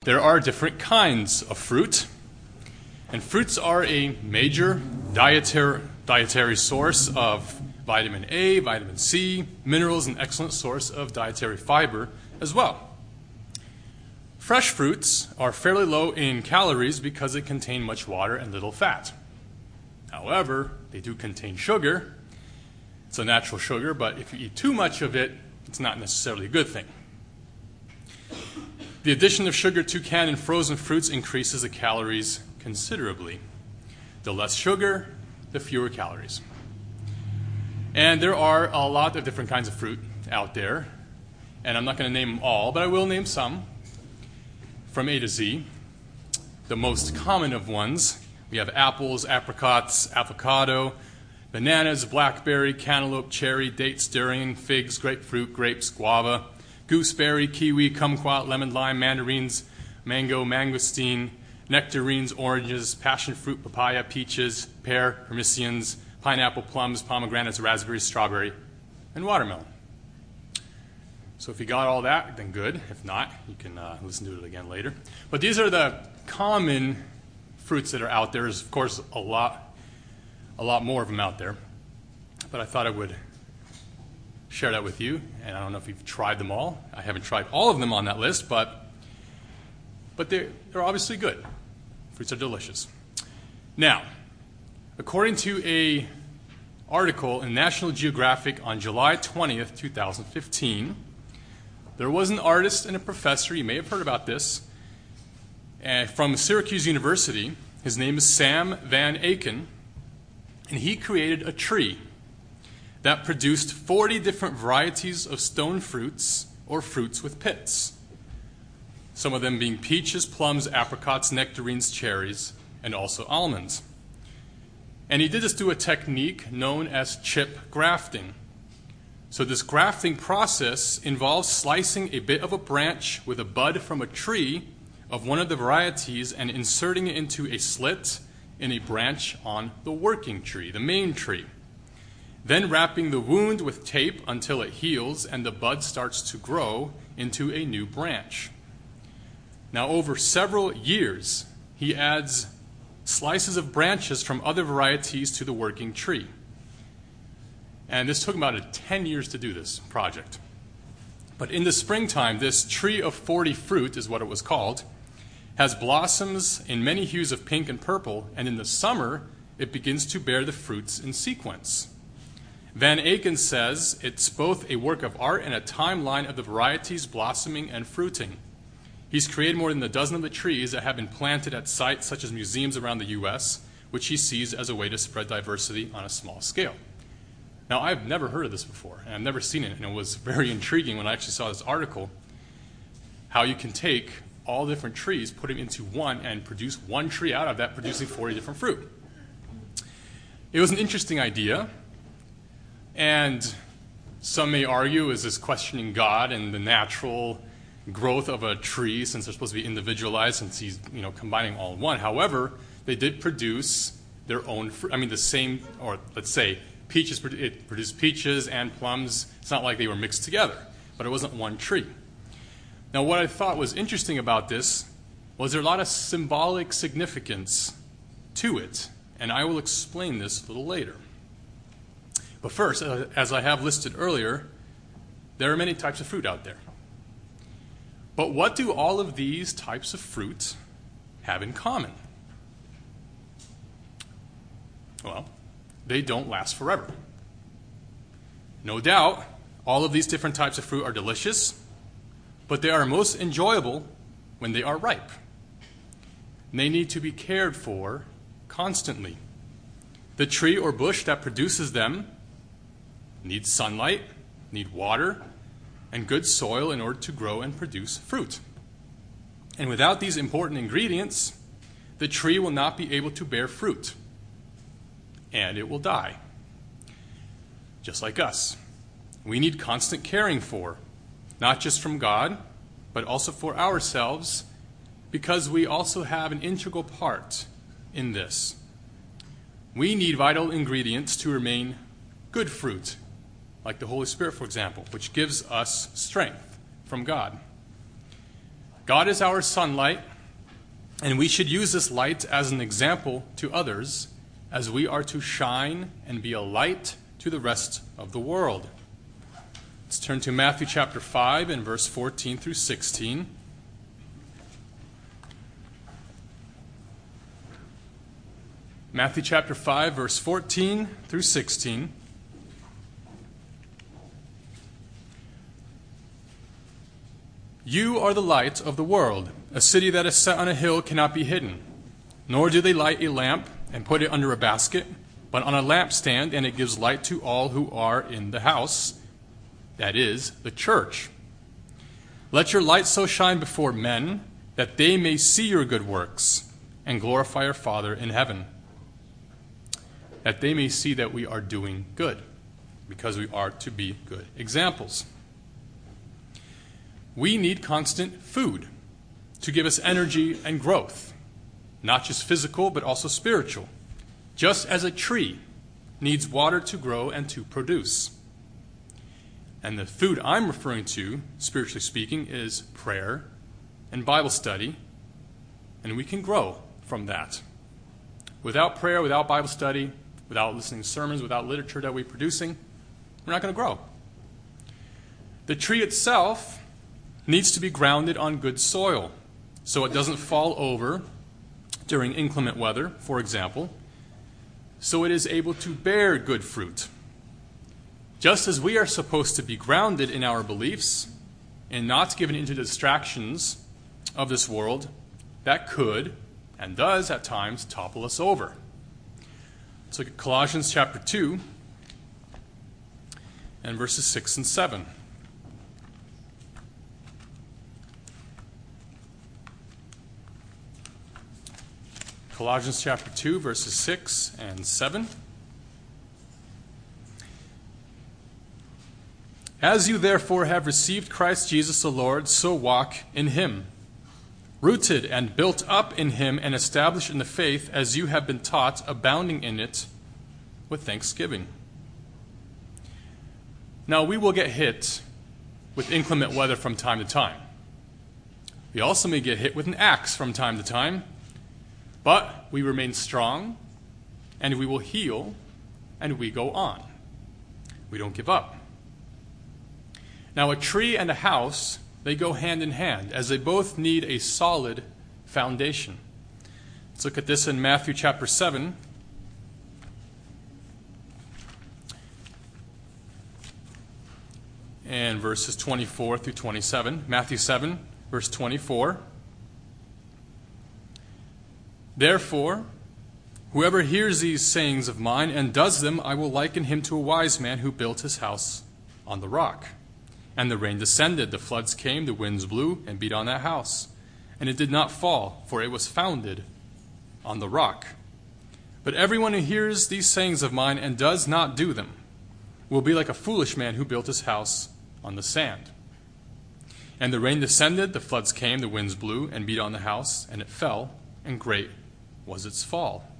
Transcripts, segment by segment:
there are different kinds of fruit, and fruits are a major dietary source of vitamin A, vitamin C, minerals, an excellent source of dietary fiber as well. Fresh fruits are fairly low in calories because they contain much water and little fat. However, they do contain sugar. It's a natural sugar, but if you eat too much of it, it's not necessarily a good thing. The addition of sugar to canned and frozen fruits increases the calories considerably. The less sugar, the fewer calories. And there are a lot of different kinds of fruit out there, and I'm not going to name them all, but I will name some from A to Z. The most common of ones, we have apples, apricots, avocado, bananas, blackberry, cantaloupe, cherry, dates, durian, figs, grapefruit, grapes, guava, gooseberry, kiwi, kumquat, lemon, lime, mandarins, mango, mangosteen, nectarines, oranges, passion fruit, papaya, peaches, pear, persimmons, pineapple, plums, pomegranates, raspberries, strawberry, and watermelon. So if you got all that, then good. If not, you can listen to it again later. But these are the common fruits that are out there. There's, of course, a lot more of them out there. But I thought I would share that with you. And I don't know if you've tried them all. I haven't tried all of them on that list, but they're obviously good. Fruits are delicious. Now, according to an article in National Geographic on July 20th, 2015, there was an artist and a professor, you may have heard about this, from Syracuse University. His name is Sam Van Aken, and he created a tree that produced 40 different varieties of stone fruits or fruits with pits, some of them being peaches, plums, apricots, nectarines, cherries, and also almonds. And he did this through a technique known as chip grafting. So this grafting process involves slicing a bit of a branch with a bud from a tree of one of the varieties and inserting it into a slit in a branch on the working tree, the main tree. Then wrapping the wound with tape until it heals and the bud starts to grow into a new branch. Now, over several years, he adds slices of branches from other varieties to the working tree. And this took about 10 years to do this project. But in the springtime, this tree of 40 fruit is what it was called, has blossoms in many hues of pink and purple, and in the summer, it begins to bear the fruits in sequence. Van Aken says it's both a work of art and a timeline of the varieties blossoming and fruiting. He's created more than a dozen of the trees that have been planted at sites such as museums around the U.S., which he sees as a way to spread diversity on a small scale. Now, I've never heard of this before, and I've never seen it, and it was very intriguing when I actually saw this article, how you can take all different trees, put them into one, and produce one tree out of that, producing 40 different fruit. It was an interesting idea, and some may argue, is this questioning God and the natural growth of a tree, since they're supposed to be individualized, since he's combining all in one. However, they did produce their own fruit. I mean, the same, or let's say, peaches. It produced peaches and plums. It's not like they were mixed together, but it wasn't one tree. Now, what I thought was interesting about this was there a lot of symbolic significance to it, and I will explain this a little later. But first, as I have listed earlier, there are many types of fruit out there. But what do all of these types of fruit have in common? Well, they don't last forever. No doubt, all of these different types of fruit are delicious, but they are most enjoyable when they are ripe. And they need to be cared for constantly. The tree or bush that produces them needs sunlight, needs water, and good soil in order to grow and produce fruit. And without these important ingredients, the tree will not be able to bear fruit, and it will die. Just like us. We need constant caring for, not just from God, but also for ourselves, because we also have an integral part in this. We need vital ingredients to remain good fruit, like the Holy Spirit, for example, which gives us strength from God. God is our sunlight, and we should use this light as an example to others, as we are to shine and be a light to the rest of the world. Let's turn to Matthew chapter 5 and verse 14 through 16. Matthew chapter 5, verse 14 through 16. You are the light of the world. A city that is set on a hill cannot be hidden. Nor do they light a lamp and put it under a basket, but on a lampstand, and it gives light to all who are in the house, that is, the church. Let your light so shine before men that they may see your good works and glorify your Father in heaven. That they may see that we are doing good, because we are to be good examples. We need constant food to give us energy and growth, not just physical, but also spiritual, just as a tree needs water to grow and to produce. And the food I'm referring to, spiritually speaking, is prayer and Bible study, and we can grow from that. Without prayer, without Bible study, without listening to sermons, without literature that we're producing, we're not going to grow. The tree itself needs to be grounded on good soil so it doesn't fall over during inclement weather, for example, so it is able to bear good fruit. Just as we are supposed to be grounded in our beliefs and not given into the distractions of this world that could and does at times topple us over. Let's look at Colossians chapter 2 and verses 6 and 7. Colossians chapter 2, verses 6 and 7. As you therefore have received Christ Jesus the Lord, so walk in him, rooted and built up in him and established in the faith as you have been taught, abounding in it with thanksgiving. Now we will get hit with inclement weather from time to time. We also may get hit with an axe from time to time. But we remain strong, and we will heal, and we go on. We don't give up. Now, a tree and a house, they go hand in hand, as they both need a solid foundation. Let's look at this in Matthew chapter 7. And verses 24 through 27. Matthew 7, verse 24. Therefore, whoever hears these sayings of mine and does them, I will liken him to a wise man who built his house on the rock. And the rain descended, the floods came, the winds blew and beat on that house. And it did not fall, for it was founded on the rock. But everyone who hears these sayings of mine and does not do them will be like a foolish man who built his house on the sand. And the rain descended, the floods came, the winds blew and beat on the house, and it fell, and great was its fall.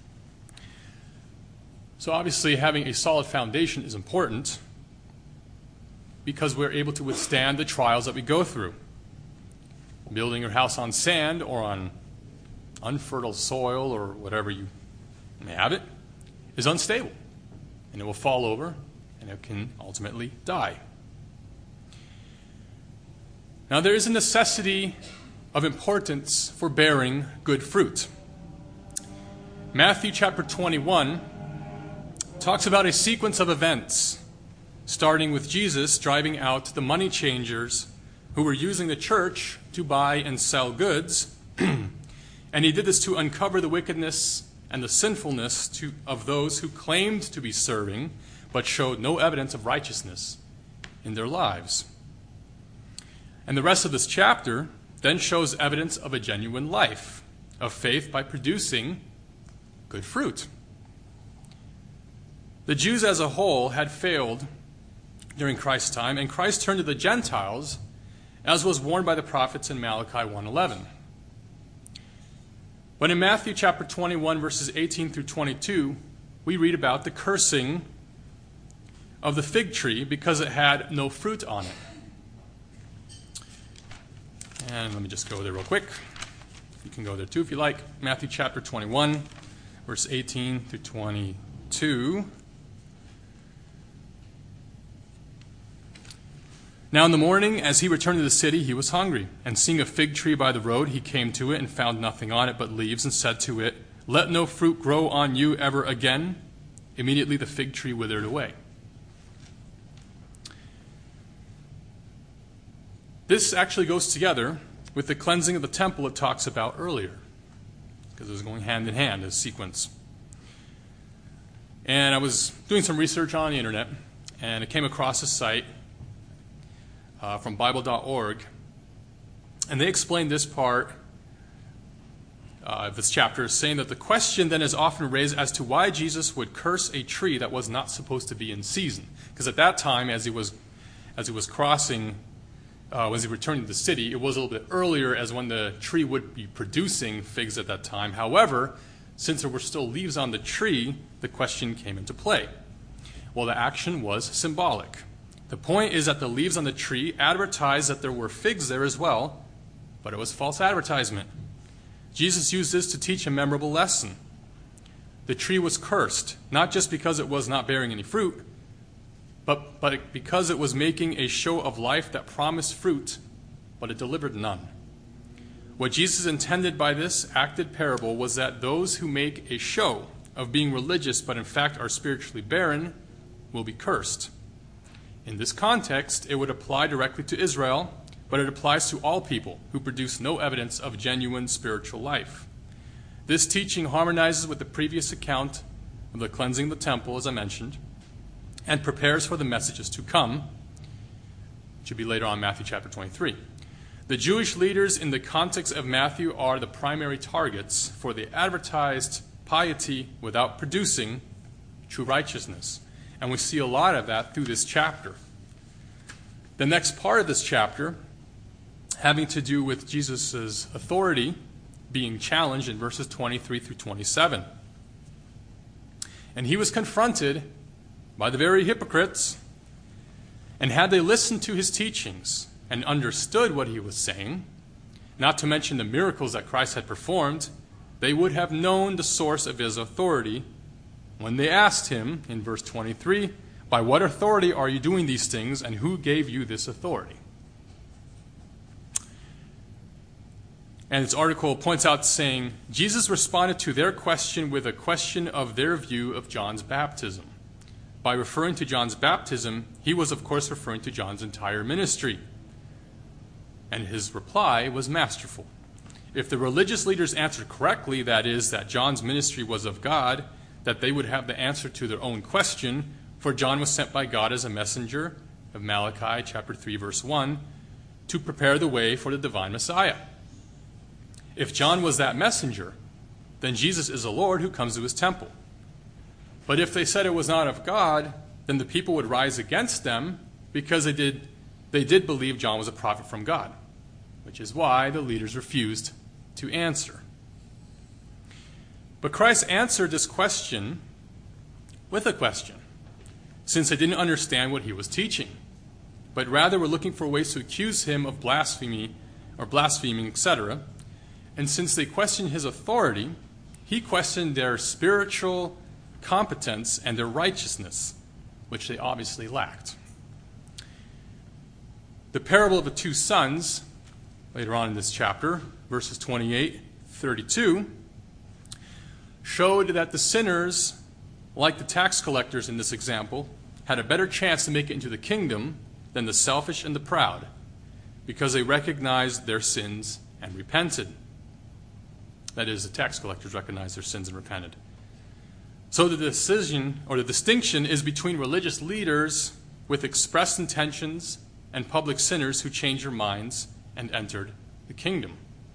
So obviously having a solid foundation is important because we're able to withstand the trials that we go through. Building your house on sand or on unfertile soil or whatever you may have it is unstable, and it will fall over and it can ultimately die. Now there is a necessity of importance for bearing good fruit. Matthew chapter 21 talks about a sequence of events, starting with Jesus driving out the money changers who were using the church to buy and sell goods. And he did this to uncover the wickedness and the sinfulness of those who claimed to be serving, but showed no evidence of righteousness in their lives. And the rest of this chapter then shows evidence of a genuine life of faith by producing good fruit. The Jews as a whole had failed during Christ's time, and Christ turned to the Gentiles, as was warned by the prophets in Malachi 1:11. But in Matthew chapter 21, verses 18 through 22, we read about the cursing of the fig tree because it had no fruit on it. And let me just go there real quick. You can go there too if you like. Matthew chapter 21, verse 18 through 22. Now in the morning, as he returned to the city, he was hungry. And seeing a fig tree by the road, he came to it and found nothing on it but leaves, and said to it, "Let no fruit grow on you ever again." Immediately the fig tree withered away. This actually goes together with the cleansing of the temple it talks about earlier, because it was going hand in hand as sequence. And I was doing some research on the internet, and I came across a site from Bible.org, and they explained this part of this chapter, saying that the question then is often raised as to why Jesus would curse a tree that was not supposed to be in season. Because at that time, as he was crossing, as he returned to the city, it was a little bit earlier as when the tree would be producing figs at that time. However, since there were still leaves on the tree, the question came into play. Well, the action was symbolic. The point is that the leaves on the tree advertised that there were figs there as well, but it was false advertisement. Jesus used this to teach a memorable lesson. The tree was cursed, not just because it was not bearing any fruit, but because it was making a show of life that promised fruit, but it delivered none. What Jesus intended by this acted parable was that those who make a show of being religious but in fact are spiritually barren will be cursed. In this context, it would apply directly to Israel, but it applies to all people who produce no evidence of genuine spiritual life. This teaching harmonizes with the previous account of the cleansing of the temple, as I mentioned, and prepares for the messages to come, which will be later on in Matthew chapter 23. The Jewish leaders in the context of Matthew are the primary targets for the advertised piety without producing true righteousness. And we see a lot of that through this chapter. The next part of this chapter, having to do with Jesus' authority being challenged in verses 23 through 27. And he was confronted by the very hypocrites, and had they listened to his teachings and understood what he was saying, not to mention the miracles that Christ had performed, they would have known the source of his authority when they asked him, in verse 23, "By what authority are you doing these things, and who gave you this authority?" And this article points out saying, Jesus responded to their question with a question of their view of John's baptism. By referring to John's baptism, he was, of course, referring to John's entire ministry. And his reply was masterful. If the religious leaders answered correctly, that is, that John's ministry was of God, that they would have the answer to their own question, for John was sent by God as a messenger of Malachi chapter 3, verse 1, to prepare the way for the divine Messiah. If John was that messenger, then Jesus is the Lord who comes to his temple. But if they said it was not of God, then the people would rise against them because they did believe John was a prophet from God, which is why the leaders refused to answer. But Christ answered this question with a question, since they didn't understand what he was teaching, but rather were looking for ways to accuse him of blasphemy or blaspheming, etc. And since they questioned his authority, he questioned their spiritual competence and their righteousness, which they obviously lacked. The parable of the two sons, later on in this chapter, verses 28-32, showed that the sinners, like the tax collectors in this example, had a better chance to make it into the kingdom than the selfish and the proud, because they recognized their sins and repented. That is, the tax collectors recognized their sins and repented. So the decision, or the distinction, is between religious leaders with expressed intentions and public sinners who changed their minds and entered the kingdom.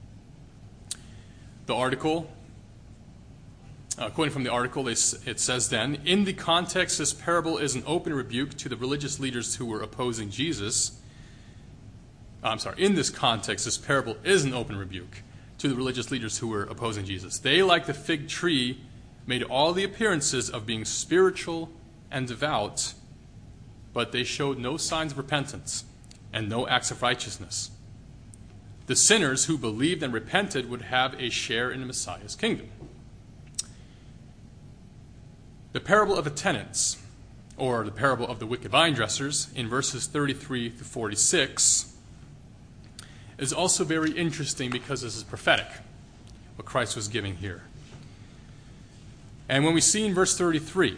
The article, quoting from the article, it says then, in the context, this parable is an open rebuke to the religious leaders who were opposing Jesus. In this context, this parable is an open rebuke to the religious leaders who were opposing Jesus. They, like the fig tree, made all the appearances of being spiritual and devout, but they showed no signs of repentance and no acts of righteousness. the sinners who believed and repented would have a share in the Messiah's kingdom. The parable of the tenants, or the parable of the wicked vine dressers, in verses 33 to 46, is also very interesting because this is prophetic, what Christ was giving here. And when we see in verse 33,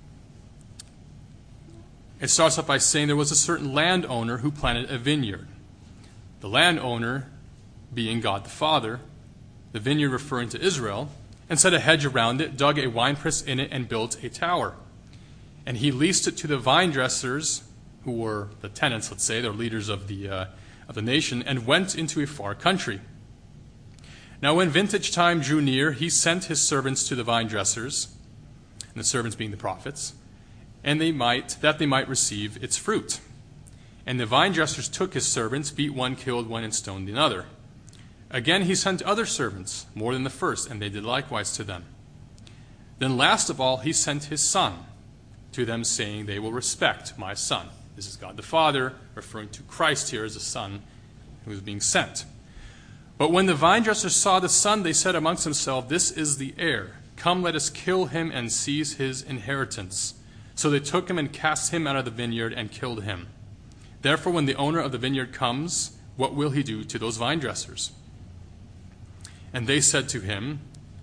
it starts off by saying there was a certain landowner who planted a vineyard. The landowner being God the Father, the vineyard referring to Israel, and set a hedge around it, dug a winepress in it, and built a tower. And he leased it to the vine dressers, who were the tenants, let's say, they're leaders of the nation, and went into a far country. Now when vintage time drew near, he sent his servants to the vine dressers, and the servants being the prophets, and that they might receive its fruit. And the vine dressers took his servants, beat one, killed one, and stoned another. Again he sent other servants, more than the first, and they did likewise to them. Then last of all he sent his son to them, saying, they will respect my son. This is God the Father, referring to Christ here as a son who is being sent. But when the vine dressers saw the son, they said amongst themselves, this is the heir. Come, let us kill him and seize his inheritance. So they took him and cast him out of the vineyard and killed him. Therefore, when the owner of the vineyard comes, what will he do to those vine dressers? And they said to him,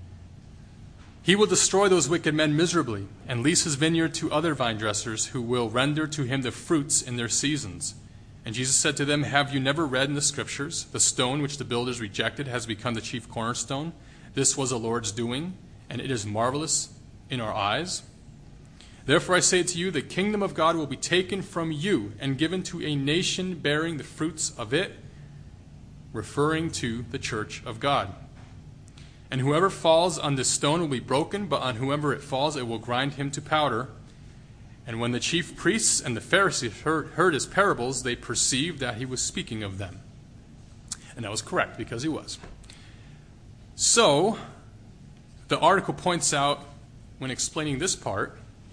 he will destroy those wicked men miserably, and lease his vineyard to other vine dressers, who will render to him the fruits in their seasons. And Jesus said to them, have you never read in the Scriptures, the stone which the builders rejected has become the chief cornerstone? This was the Lord's doing, and it is marvelous in our eyes. Therefore I say to you, the kingdom of God will be taken from you and given to a nation bearing the fruits of it, referring to the church of God. And whoever falls on this stone will be broken, but on whoever it falls it will grind him to powder. And when the chief priests and the Pharisees heard his parables, they perceived that he was speaking of them. And that was correct, because he was. So, the article points out, when explaining this part,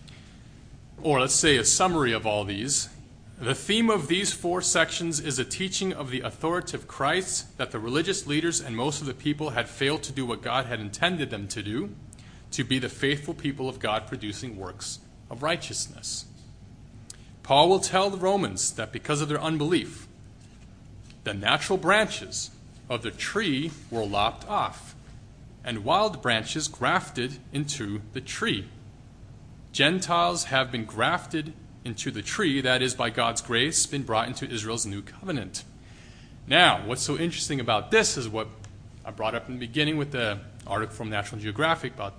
or let's say a summary of all these, the theme of these 4 sections is a teaching of the authority of Christ, that the religious leaders and most of the people had failed to do what God had intended them to do, to be the faithful people of God producing works of righteousness. Paul will tell the Romans that because of their unbelief, the natural branches of the tree were lopped off, and wild branches grafted into the tree. Gentiles have been grafted into the tree, that is, by God's grace, been brought into Israel's new covenant. Now, what's so interesting about this is what I brought up in the beginning with the article from National Geographic about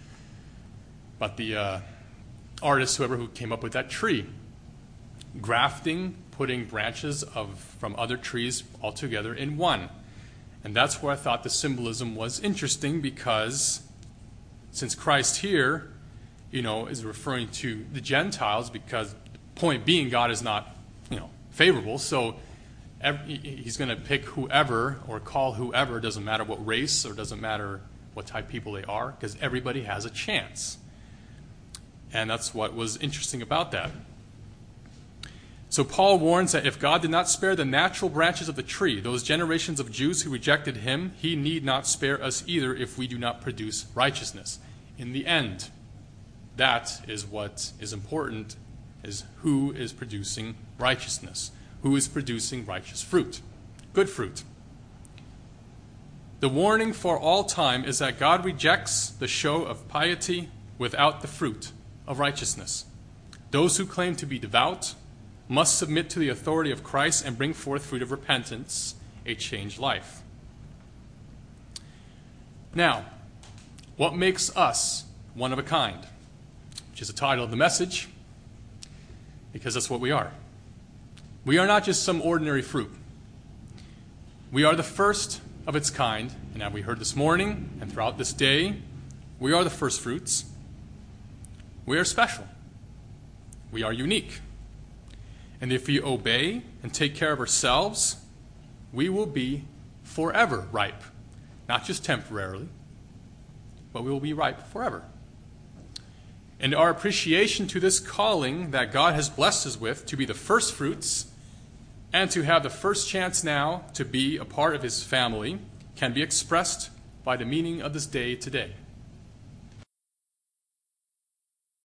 the artist, who came up with that tree. Grafting, putting branches from other trees all together in one. And that's where I thought the symbolism was interesting, because since Christ here, is referring to the Gentiles, because the point being God is not, favorable. So he's going to pick whoever or call whoever, doesn't matter what race or doesn't matter what type of people they are, because everybody has a chance. And that's what was interesting about that. So Paul warns that if God did not spare the natural branches of the tree, those generations of Jews who rejected him, he need not spare us either if we do not produce righteousness. In the end, that is what is important, is who is producing righteousness, who is producing righteous fruit, good fruit. The warning for all time is that God rejects the show of piety without the fruit of righteousness. Those who claim to be devout must submit to the authority of Christ and bring forth fruit of repentance, a changed life. Now, what makes us one of a kind? Which is the title of the message, because that's what we are. We are not just some ordinary fruit. We are the first of its kind, and as we heard this morning and throughout this day, we are the first fruits. We are special. We are unique. And if we obey and take care of ourselves, we will be forever ripe. Not just temporarily, but we will be ripe forever. And our appreciation to this calling that God has blessed us with to be the first fruits And to have the first chance now to be a part of his family can be expressed by the meaning of this day today.